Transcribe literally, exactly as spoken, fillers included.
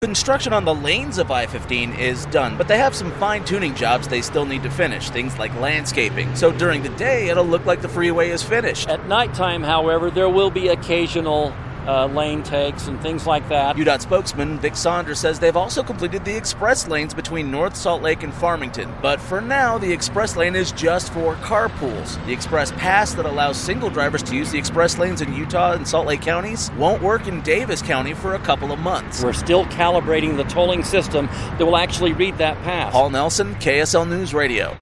Construction on the lanes of I fifteen is done, but they have some fine-tuning jobs they still need to finish, things like landscaping. So during the day, it'll look like the freeway is finished. At nighttime, however, there will be occasional uh, lane takes and things like that. U DOT spokesman Vic Saunders says they've also completed the express lanes between North Salt Lake and Farmington. But for now, the express lane is just for carpools. The express pass that allows single drivers to use the express lanes in Utah and Salt Lake counties won't work in Davis County for a couple of months. We're still calibrating the tolling system that will actually read that pass. Paul Nelson, K S L News Radio.